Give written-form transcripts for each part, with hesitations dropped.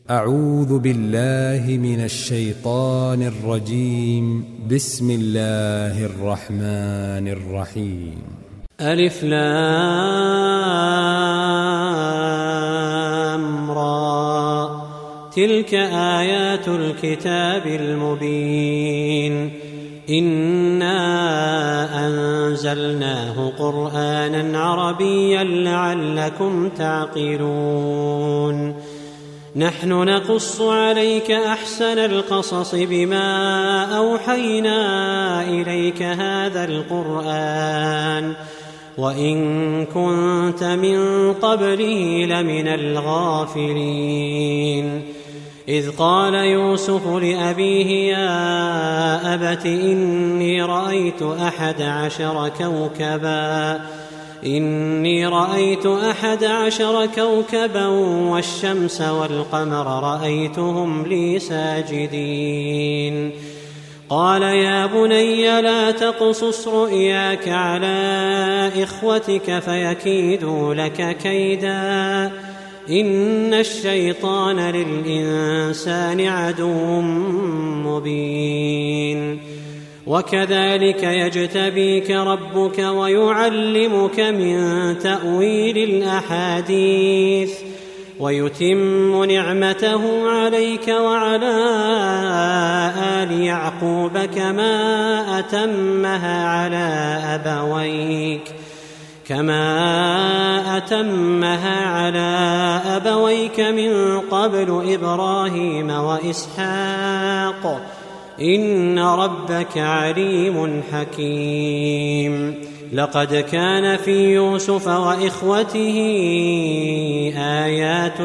أعوذ بالله من الشيطان الرجيم. بسم الله الرحمن الرحيم. ألف لام را، تلك آيات الكتاب المبين. إنا أنزلناه قرآنا عربيا لعلكم تعقلون. نحن نقص عليك أحسن القصص بما أوحينا إليك هذا القرآن وإن كنت من قبله لمن الغافلين. إذ قال يوسف لأبيه يا أبت إني رأيت 11 كوكبا والشمس والقمر رأيتهم لي ساجدين. قال يا بني لا تقصص رؤياك على إخوتك فيكيدوا لك كيدا، إن الشيطان للإنسان عدو مبين. وكذلك يجتبيك ربك ويعلمك من تأويل الأحاديث ويتم نعمته عليك وعلى آل يعقوب كما أتمها على أبويك من قبل إبراهيم وإسحاق إن ربك عليم حكيم. لقد كان في يوسف وإخوته آيات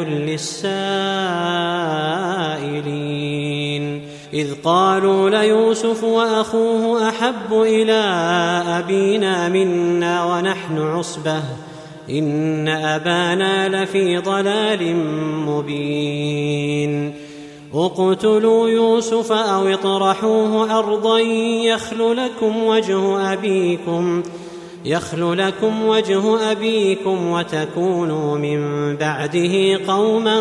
للسائلين، إذ قالوا ليوسف وأخوه أحب إلى أبينا منا ونحن عصبة إن أبانا لفي ضلال مبين. اقتلوا يوسف أو اطرحوه أرضا يخل لكم وجه أبيكم وتكونوا من بعده قوما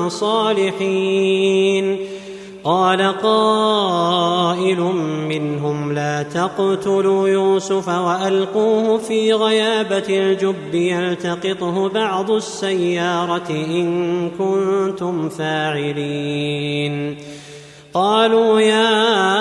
صالحين. قال قائل منهم لا تقتلوا يوسف وألقوه في غيابة الجب يلتقطه بعض السيارة إن كنتم فاعلين. قالوا يا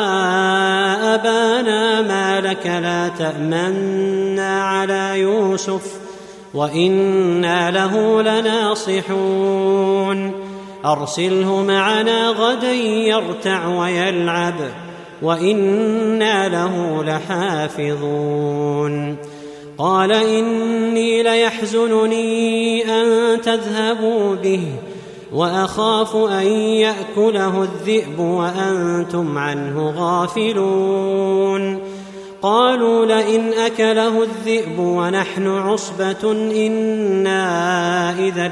أبانا ما لك لا تأمنا على يوسف وإنا له لناصحون. أرسله معنا غدا يرتع ويلعب وإنا له لحافظون. قال إني ليحزنني أن تذهبوا به وأخاف أن يأكله الذئب وأنتم عنه غافلون. قالوا لئن أكله الذئب ونحن عصبة إنا إذا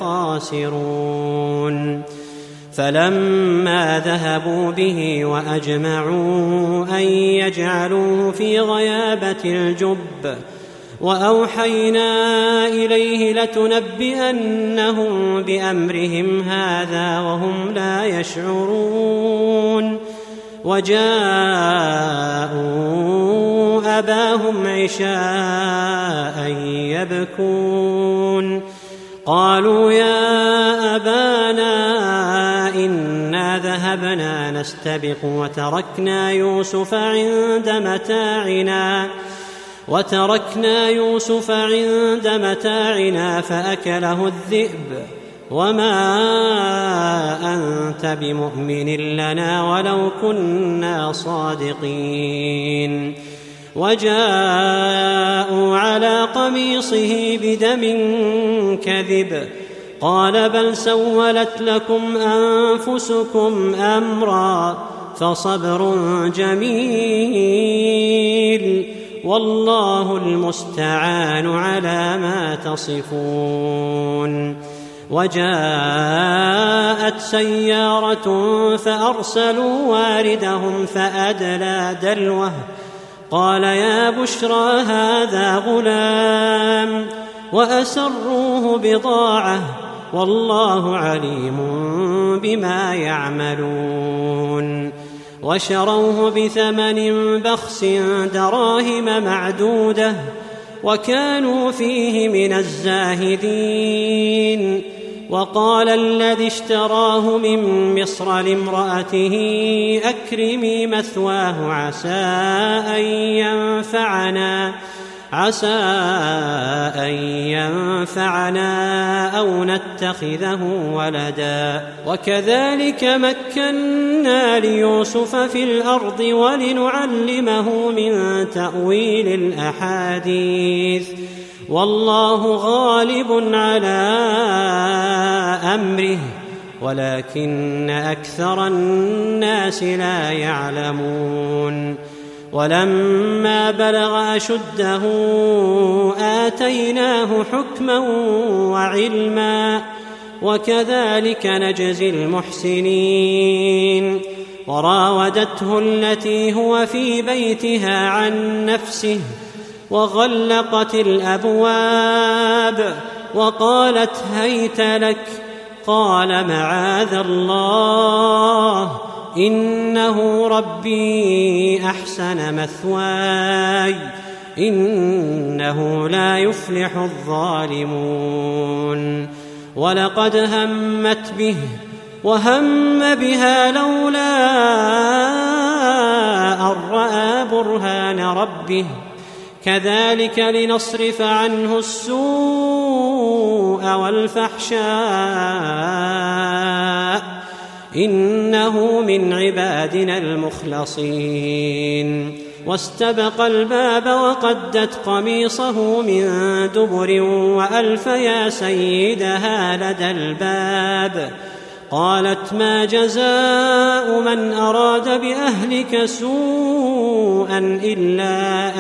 لخاسرون. فلما ذهبوا به وأجمعوا أن يجعلوه في غيابة الجب وأوحينا إليه لتنبئنهم بأمرهم هذا وهم لا يشعرون. وجاءوا أباهم عشاء يبكون. قالوا يا أبانا إنا ذهبنا نستبق وتركنا يوسف عند متاعنا فأكله الذئب وما أنت بمؤمن لنا ولو كنا صادقين. وجاءوا على قميصه بدم كذب قال بل سولت لكم أنفسكم أمرا فصبر جميل والله المستعان على ما تصفون. وجاءت سيارة فأرسلوا واردهم فأدلى دلوه قال يا بشرى هذا غلام وأسروه بضاعة والله عليم بما يعملون. وشروه بثمن بخس دراهم معدودة وكانوا فيه من الزاهدين. وقال الذي اشتراه من مصر لامرأته أكرمي مثواه عسى أن ينفعنا أو نتخذه ولدا. وكذلك مكنا ليوسف في الأرض ولنعلمه من تأويل الأحاديث والله غالب على أمره ولكن أكثر الناس لا يعلمون. ولما بلغ أشده آتيناه حكما وعلما وكذلك نجزي المحسنين. وراودته التي هو في بيتها عن نفسه وغلقت الأبواب وقالت هيت لك. قال معاذ الله إنه ربي أحسن مثواي إنه لا يفلح الظالمون. ولقد همت به وهم بها لولا أن رأى برهان ربه كذلك لنصرف عنه السوء والفحشاء إنه من عبادنا المخلصين. واستبق الباب وقدت قميصه من دبر وألف يا سيدها لدى الباب. قالت ما جزاء من أراد بأهلك سوءا إلا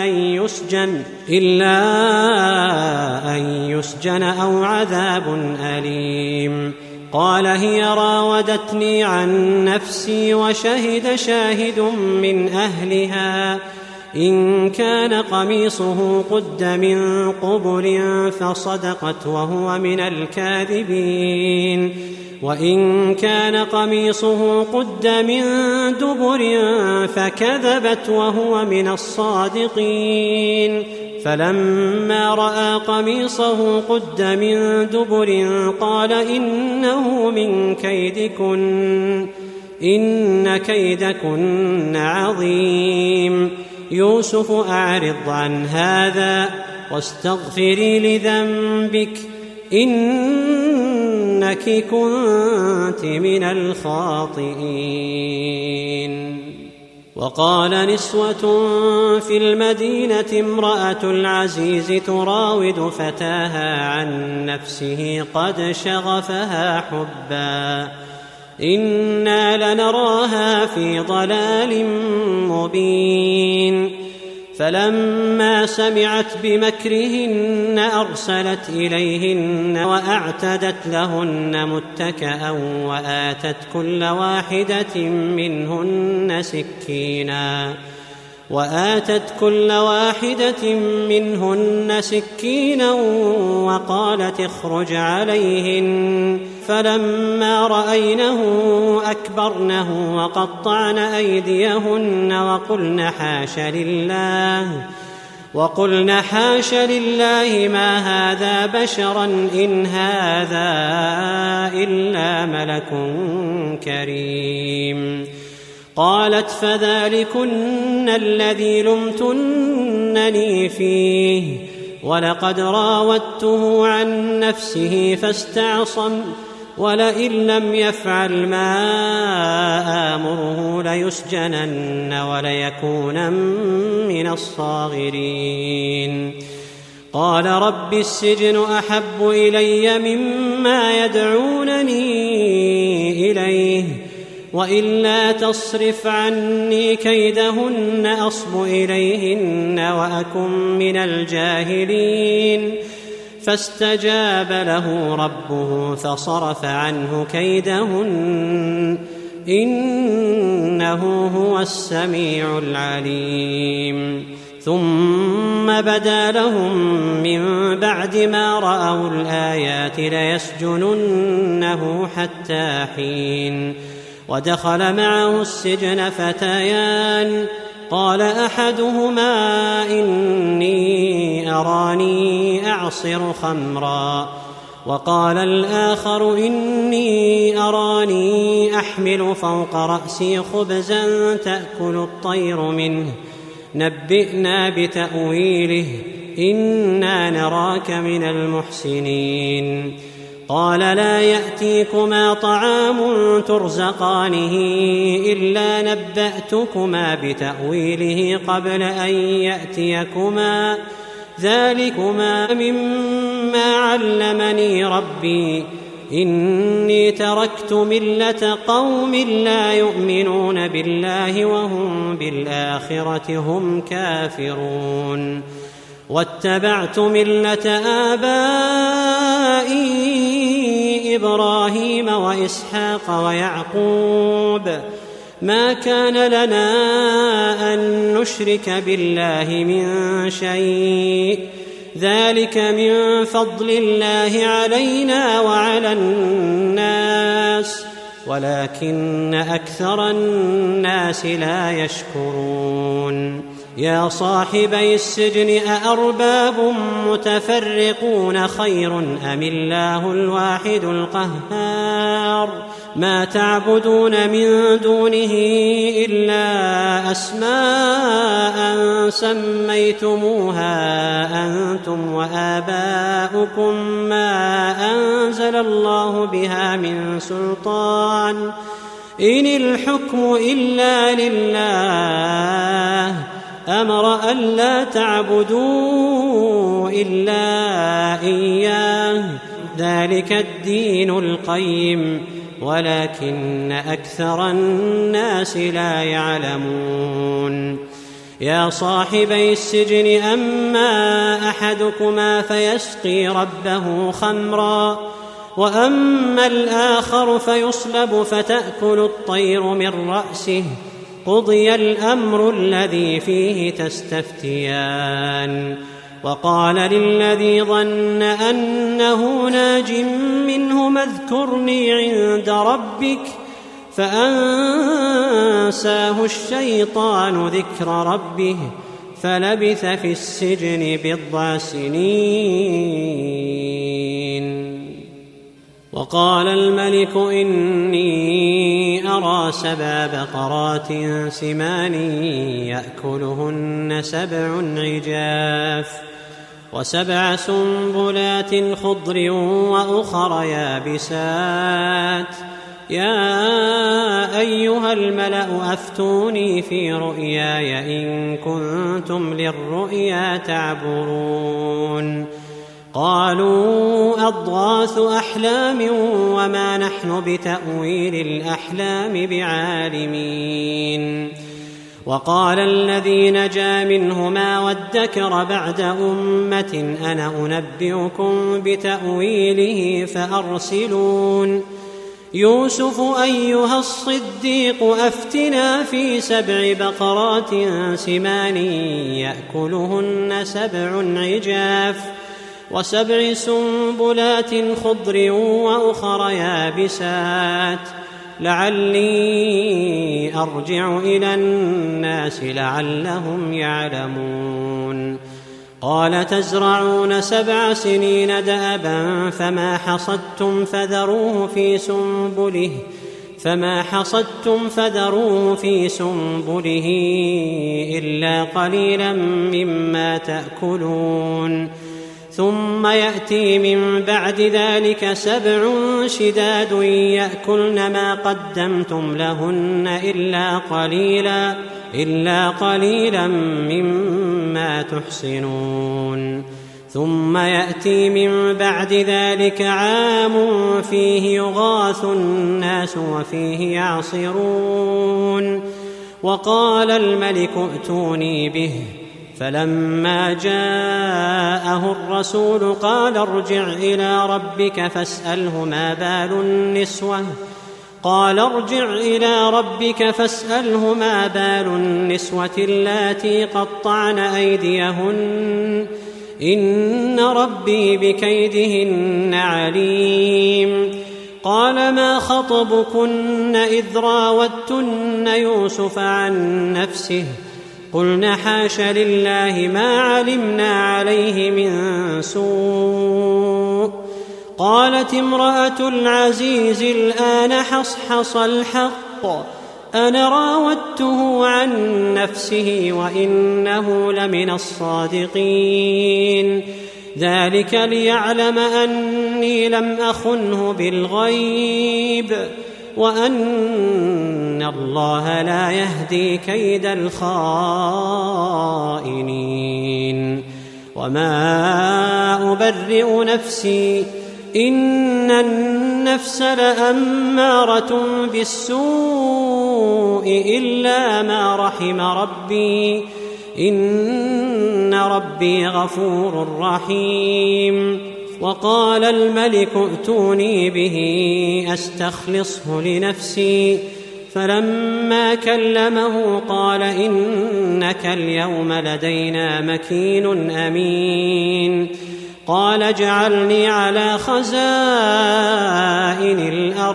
أن يسجن أو عذاب أليم. قال هي راودتني عن نفسي وشهد شاهد من أهلها إن كان قميصه قد من قبل فصدقت وهو من الكاذبين وإن كان قميصه قد من دبر فكذبت وهو من الصادقين. فلما رأى قميصه قد من دبر قال إنه من كيدكن إن كيدكن عظيم. يوسف أعرض عن هذا واستغفري لذنبك إنك كنت من الخاطئين. وقال نسوة في المدينة امرأة العزيز تراود فتاها عن نفسه قد شغفها حبا إنا لنراها في ضلال مبين. فلما سمعت بمكرهن أرسلت إليهن وأعتدت لهن متكأ وآتت كل واحدة منهن سكينا وقالت اخرج عليهن. فلما رأينه أكبرنه وقطعن أيديهن وقلن حاش لله ما هذا بشرا إن هذا إلا ملك كريم. قالت فذلكن الذي لمتنني فيه ولقد راودته عن نفسه فاستعصم ولئن لم يفعل ما آمره ليسجنن وليكونن من الصاغرين. قال رب السجن أحب إلي مما يدعونني إليه وإلا تصرف عني كيدهن أصب إليهن وأكن من الجاهلين. فاستجاب له ربه فصرف عنه كيدهن إنه هو السميع العليم. ثم بدا لهم من بعد ما رأوا الآيات ليسجننه حتى حين. ودخل معه السجن فتيان، قال أحدهما إني أراني أعصر خمرا، وقال الآخر إني أراني أحمل فوق رأسي خبزا تأكل الطير منه، نبئنا بتأويله إنا نراك من المحسنين. قال لا يأتيكما طعام ترزقانه إلا نبأتكما بتأويله قبل أن يأتيكما، ذلكما مما علمني ربي، إني تركت ملة قوم لا يؤمنون بالله وهم بالآخرة هم كافرون، واتبعت ملة آبائي إبراهيم وإسحاق ويعقوب، ما كان لنا أن نشرك بالله من شيء، ذلك من فضل الله علينا وعلى الناس ولكن أكثر الناس لا يشكرون. يا صاحبي السجن أأرباب متفرقون خير أم الله الواحد القهار؟ ما تعبدون من دونه إلا أسماء سميتموها أنتم وآباؤكم ما أنزل الله بها من سلطان، إن الحكم إلا لله، أمر ألا تعبدوا إلا إياه، ذلك الدين القيم ولكن أكثر الناس لا يعلمون. يا صاحبي السجن أما أحدكما فيسقي ربه خمرا، وأما الآخر فيصلب فتأكل الطير من رأسه، قضي الأمر الذي فيه تستفتيان. وقال للذي ظن أنه ناج منهما اذكرني عند ربك، فأنساه الشيطان ذكر ربه فلبث في السجن 9 سنين. وقال الملك إني أرى 7 بقرات سمان يأكلهن 7 عجاف و7 سنبلات خضر وأخر يابسات، يا أيها الملأ أفتوني في رؤياي إن كنتم للرؤيا تعبرون. قالوا أضغاث أحلام وما نحن بتأويل الأحلام بعالمين. وقال الذي نجا منهما وادكر بعد أمة أنا أنبئكم بتأويله فأرسلون. يوسف أيها الصديق أفتنا في 7 بقرات سمان يأكلهن 7 عجاف و7 سنبلات خضر وأخر يابسات، لعلي أرجع إلى الناس لعلهم يعلمون. قال تزرعون 7 سنين دأبا فما حصدتم فذروه في سنبله إلا قليلا مما تأكلون. ثم يأتي من بعد ذلك 7 شداد يأكلن ما قدمتم لهن إلا قليلا مما تحصنون. ثم يأتي من بعد ذلك عام فيه يغاث الناس وفيه يعصرون. وقال الملك ائتوني به، فلما جاءه الرسول قال ارجع إلى ربك فاسأله ما بال النسوة قال ارجع إلى ربك فاسأله ما بال النسوة اللاتي قطعن أيديهن إن ربي بكيدهن عليم. قال ما خطبكن إذ راوتن يوسف عن نفسه قلن حاش لله ما علمنا عليه من سوء. قالت امرأة العزيز الآن حصحص الحق أنا راودته عن نفسه وإنه لمن الصادقين ذلك ليعلم أني لم أخنه بالغيب وأن الله لا يهدي كيد الخائنين. وما أبرئ نفسي إن النفس لأمارة بالسوء إلا ما رحم ربي إن ربي غفور رحيم. وقال الملك ائتوني به أستخلصه لنفسي فلما كلمه قال إنك اليوم لدينا مكين أمين. قال اجعلني على خزائن الأرض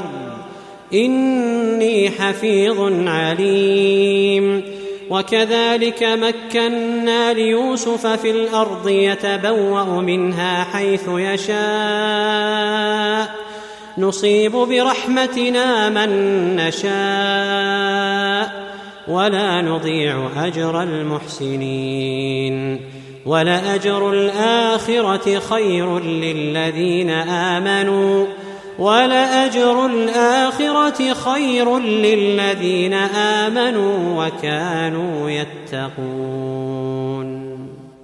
إني حفيظ عليم. وكذلك مكنا ليوسف في الأرض يتبوأ منها حيث يشاء نصيب برحمتنا من نشاء ولا نضيع أجر المحسنين. ولأجر الآخرة خير للذين آمنوا ولأجر الآخرة خير للذين آمنوا وكانوا يتقون.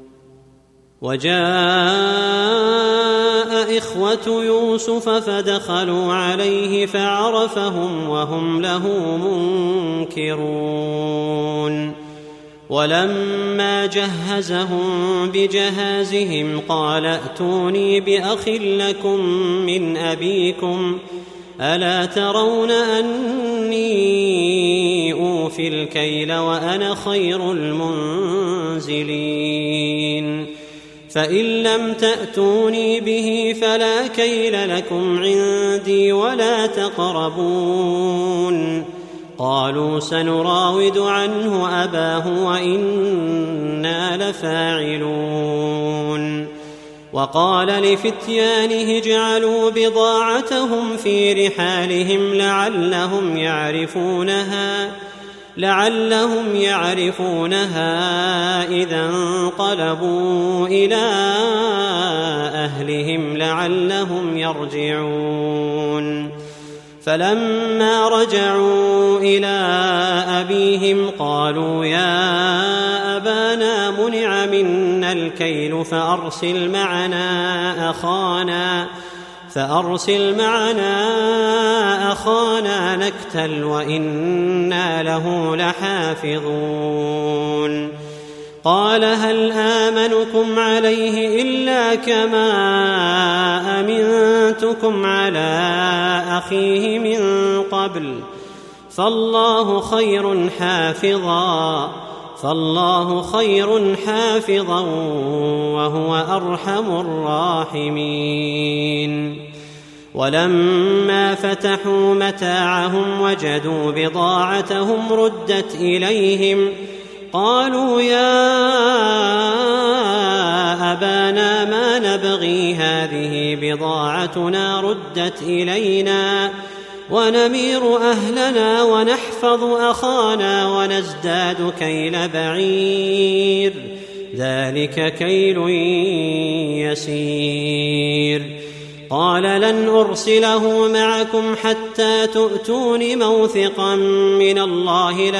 وجاء إخوة يوسف فدخلوا عليه فعرفهم وهم له منكرون. ولما جهزهم بجهازهم قال ائتوني بأخ لكم من أبيكم ألا ترون أني أوفي الكيل وأنا خير المنزلين فإن لم تأتوني به فلا كيل لكم عندي ولا تقربون. قالوا سنراود عنه أباه وإنا لفاعلون. وقال لفتيانه اجعلوا بضاعتهم في رحالهم لعلهم يعرفونها إذا انقلبوا إلى أهلهم لعلهم يرجعون. فلما رجعوا إلى أبيهم قالوا يا أبانا منع منا الكيل فأرسل معنا أخانا نكتل وإنا له لحافظون. قال هل آمنكم عليه إلا كما أمنتكم على أخيه من قبل فالله خير حافظا وهو أرحم الراحمين. ولما فتحوا متاعهم وجدوا بضاعتهم ردت إليهم قالوا يا أبانا ما نبغي هذه بضاعتنا ردت إلينا ونمير أهلنا ونحفظ أخانا ونزداد كيل بعير ذلك كيل يسير. قال لن أرسله معكم حتى تؤتون موثقا من الله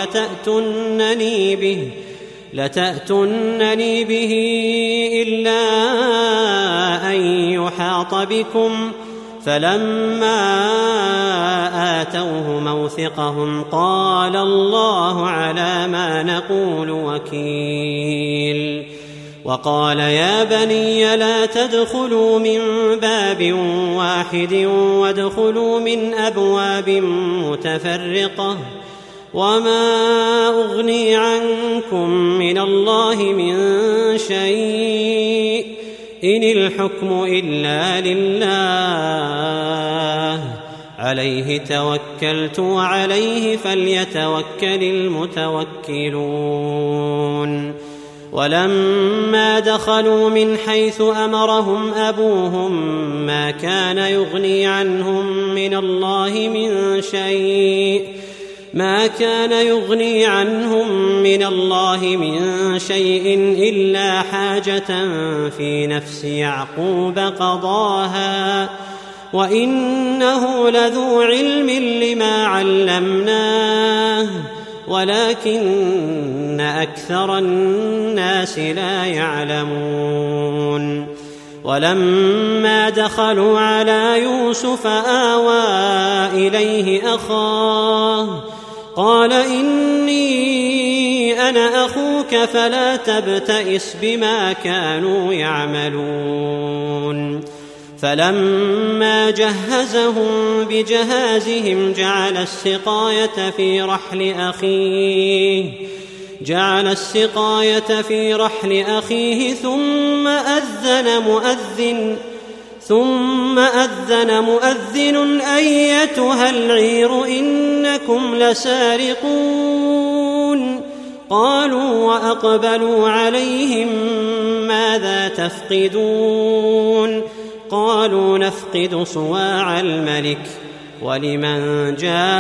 لتأتونني به إلا أن يحاط بكم. فلما آتوه موثقهم قال الله على ما نقول وكيل. وقال يا بني لا تدخلوا من باب واحد وادخلوا من أبواب متفرقة وما أغني عنكم من الله من شيء إن الحكم إلا لله عليه توكلت وعليه فليتوكل المتوكلون. ولما دخلوا من حيث أمرهم أبوهم ما كان يغني عنهم من الله من شيء إلا حاجة في نفس يعقوب قضاها وإنه لذو علم لما علمناه ولكن أكثر الناس لا يعلمون. ولما دخلوا على يوسف آوى إليه أخاه قال إني أنا أخوك فلا تبتئس بما كانوا يعملون. فلما جهزهم بجهازهم جعل السقاية في رحل أخيه ثم أذن مؤذن أيتها العير إنكم لسارقون. قالوا وأقبلوا عليهم ماذا تفقدون؟ قالوا نفقد صواع الملك ولمن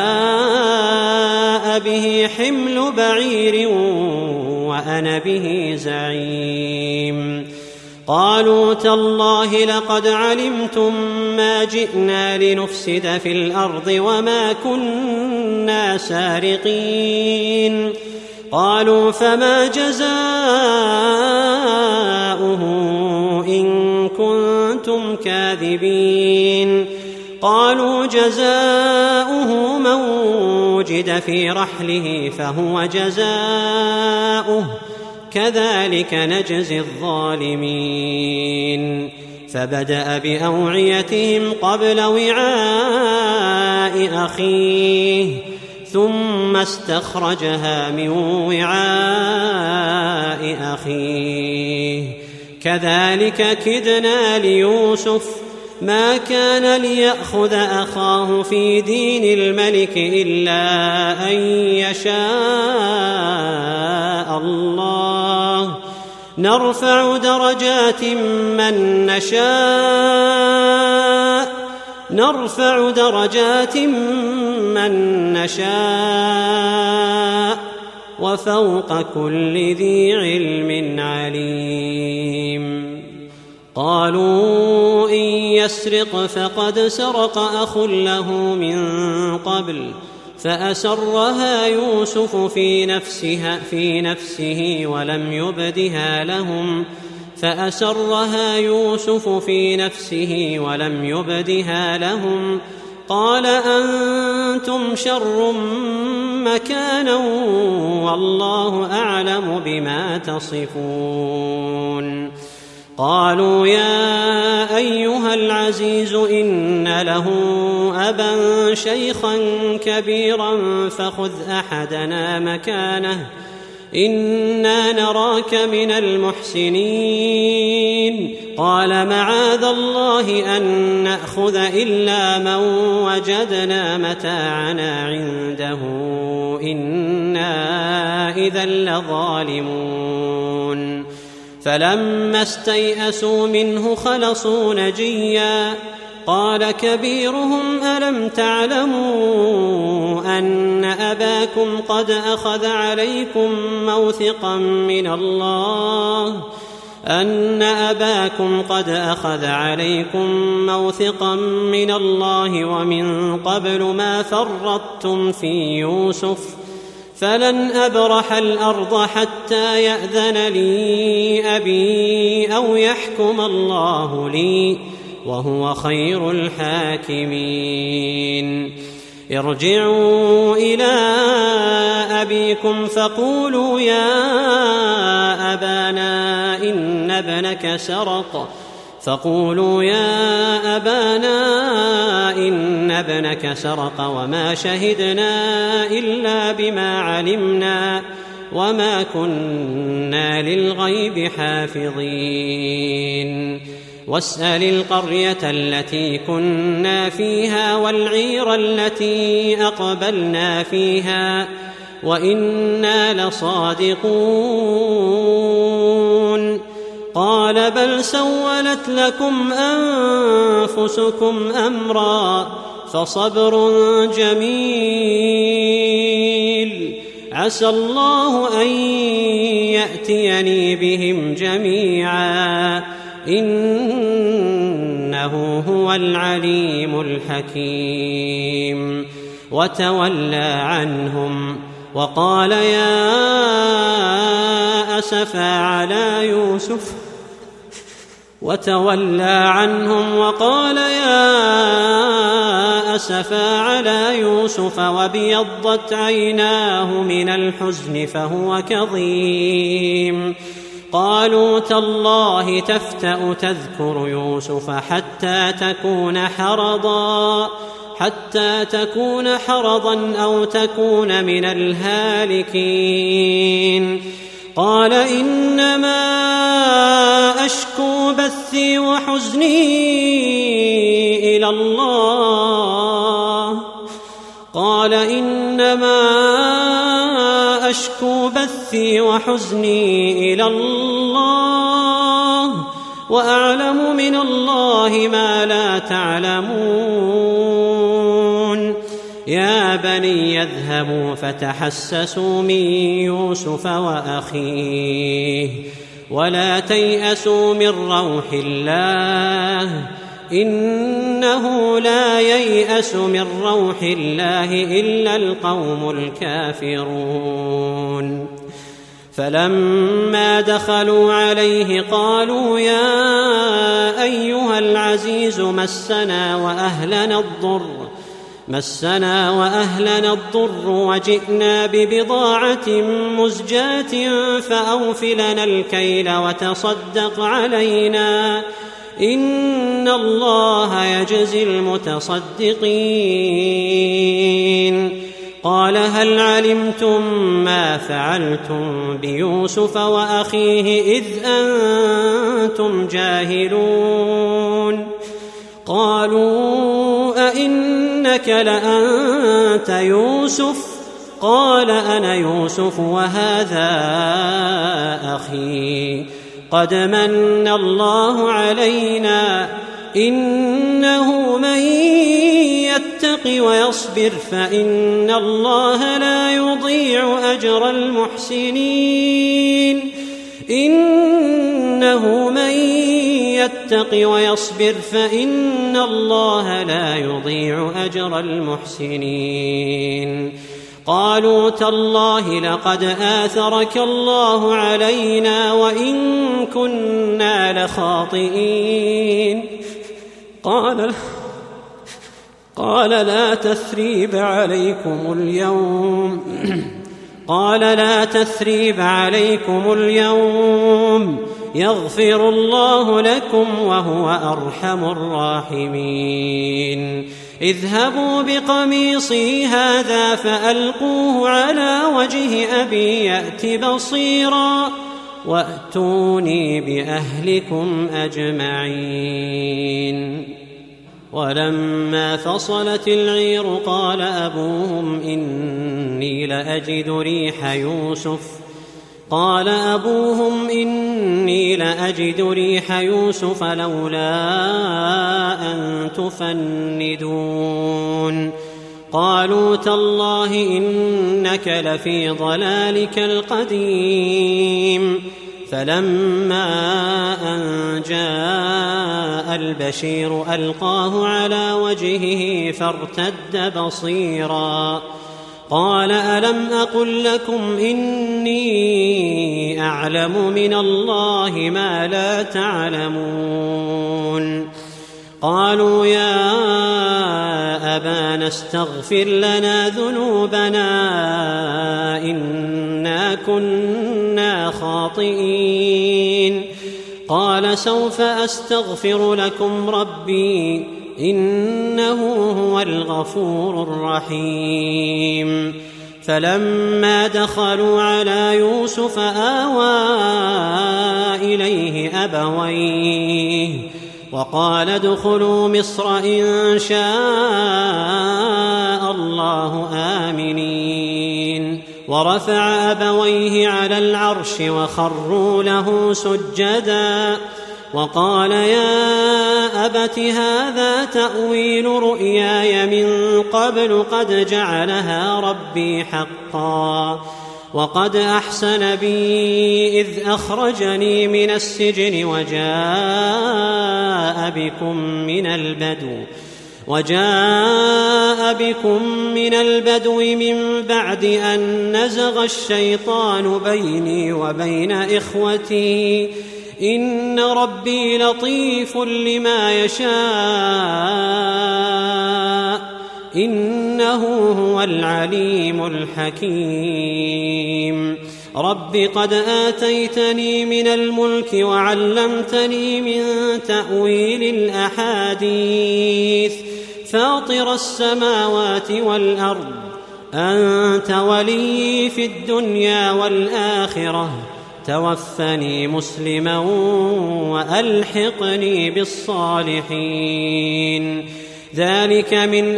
جاء به حمل بعير وأنا به زعيم. قالوا تالله لقد علمتم ما جئنا لنفسد في الأرض وما كنا سارقين. قالوا فما جزاؤه إن كنتم كاذبين؟ قالوا جزاؤه من وجد في رحله فهو جزاؤه كذلك نجزي الظالمين. فبدأ بأوعيتهم قبل وعاء أخيه ثم استخرجها من وعاء أخيه كذلك كدنا ليوسف ما كان ليأخذ أخاه في دين الملك إلا أن يشاء الله نرفع درجات من نشاء وفوق كل ذي علم عليم. قالوا إن يسرق فقد سرق أخ له من قبل فأسرها يوسف في نفسه ولم يبدها لهم قال أنتم شر مكانا والله أعلم بما تصفون. قالوا يا أيها العزيز إن له أبا شيخا كبيرا فخذ أحدنا مكانه إنا نراك من المحسنين. قال معاذ الله أن نأخذ إلا من وجدنا متاعنا عنده إنا إذا لظالمون. فلما استيئسوا منه خلصوا نجيا قال كبيرهم ألم تعلموا أن أباكم قد أخذ عليكم موثقا من الله ومن قبل ما فرطتم في يوسف فلن أبرح الأرض حتى يأذن لي أبي أو يحكم الله لي وهو خير الحاكمين. ارجعوا إلى أبيكم فقولوا يا أبانا إن ابنك سرق فقولوا يا أبانا إن ابنك سرق وما شهدنا إلا بما علمنا وما كنا للغيب حافظين واسأل القرية التي كنا فيها والعير التي أقبلنا فيها وإنا لصادقون قال بل سولت لكم أنفسكم أمرا فصبر جميل عسى الله أن يأتيني بهم جميعا إنه هو العليم الحكيم وتولى عنهم وقال يا أسفا على يوسف وابيضت عيناه من الحزن فهو كظيم قالوا تالله تفتأ تذكر يوسف حتى تكون حرضا أو تكون من الهالكين قال إنما أشكو بثي وحزني إلى الله وأعلم من الله ما لا تعلمون يا بني اذهبوا فتحسسوا من يوسف وأخيه ولا تيأسوا من روح الله إنه لا ييأس من روح الله إلا القوم الكافرون فلما دخلوا عليه قالوا يا أيها العزيز مسنا وأهلنا الضر وجئنا ببضاعة مزجاة فأوف لنا الكيل وتصدق علينا إن الله يجزي المتصدقين قال هل علمتم ما فعلتم بيوسف وأخيه إذ أنتم جاهلون قالوا أئنك لأنت يوسف قال أنا يوسف وهذا أخي قد من الله علينا إنه من يتق ويصبر فإن الله لا يضيع أجر المحسنين قالوا تالله لقد آثرك الله علينا وإن كنا لخاطئين قال لا تثريب عليكم اليوم يغفر الله لكم وهو أرحم الراحمين اذهبوا بقميصي هذا فألقوه على وجه أبي يأت بصيرا وأتوني بأهلكم أجمعين ولما فصلت العير قال أبوهم إني لأجد ريح يوسف لولا أن تفندون قالوا تالله إنك لفي ضلالك القديم فلما أن جاء البشير ألقاه على وجهه فارتد بصيرا قال ألم أقل لكم إني أعلم من الله ما لا تعلمون قالوا يا أبانا استغفر لنا ذنوبنا إنا كنا خاطئين قال سوف أستغفر لكم ربي إنه هو الغفور الرحيم. فلما دخلوا على يوسف آوى إليه أبويه وقال ادخلوا مصر إن شاء الله آمنين. ورفع أبويه على العرش وخروا له سجدا وقال يا أبت هذا تأويل رؤياي من قبل قد جعلها ربي حقا وقد أحسن بي إذ أخرجني من السجن وجاء بكم من البدو من بعد أن نزغ الشيطان بيني وبين إخوتي إن ربي لطيف لما يشاء إنه هو العليم الحكيم. رب قد آتيتني من الملك وعلمتني من تأويل الأحاديث فاطر السماوات والأرض أنت ولي في الدنيا والآخرة توفني مسلما وألحقني بالصالحين. ذلك من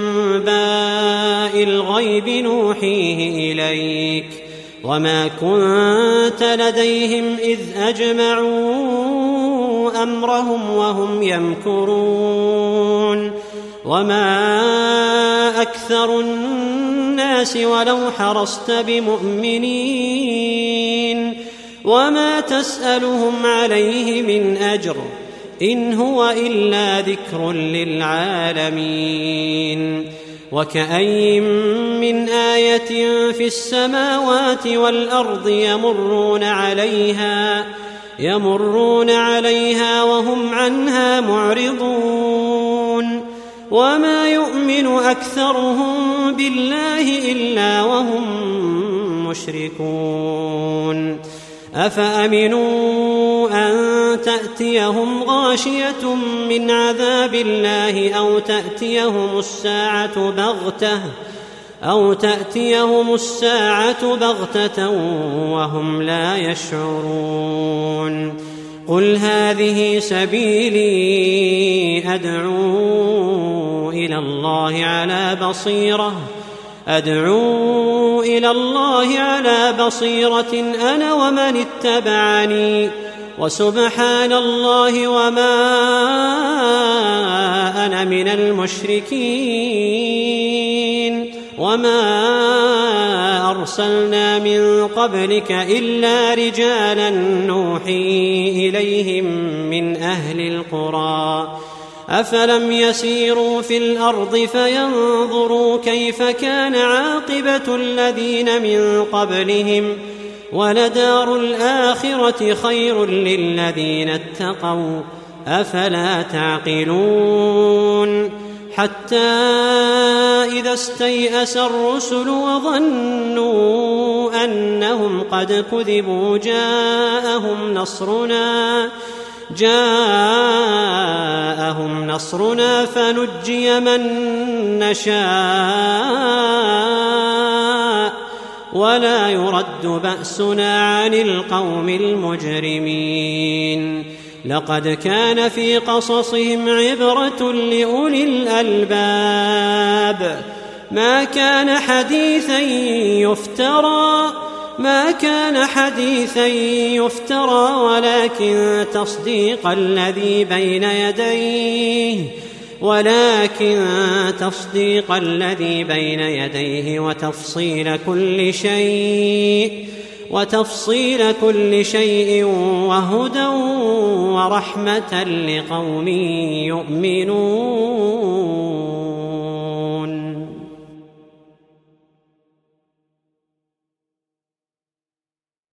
أنباء الغيب نوحيه إليك وما كنت لديهم إذ أجمعوا أمرهم وهم يمكرون وما أكثر الناس ولو حرصت بمؤمنين وما تسألهم عليه من أجر إن هو إلا ذكر للعالمين. وكأي من آية في السماوات والأرض يمرون عليها وهم عنها معرضون وما يؤمن أكثرهم بالله إلا وهم مشركون. أفأمنوا أن تأتيهم غاشية من عذاب الله أو تأتيهم الساعة بغتة وهم لا يشعرون. قل هذه سبيلي أدعو إلى الله على بصيرة أنا ومن اتبعني وسبحان الله وما أنا من المشركين. وما أرسلنا من قبلك إلا رجالا نوحي إليهم من أهل القرى أفلم يسيروا في الأرض فينظروا كيف كان عاقبة الذين من قبلهم ولدار الآخرة خير للذين اتقوا أفلا تعقلون. حتى إذا استيأس الرسل وظنوا أنهم قد كذبوا جاءهم نصرنا فنجي من نشاء ولا يرد بأسنا عن القوم المجرمين. لقد كان في قصصهم عبرة لأولي الألباب ما كان حديثا يفترى ولكن تصديق الذي بين يديه وتفصيل كل شيء وهدى ورحمة لقوم يؤمنون.